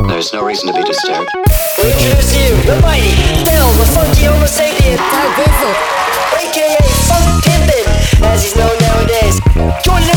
There's no reason to be disturbed. We introduce to you the mighty, still the funky Homo sapien, aka Funk Pimpin', as he's known nowadays. Join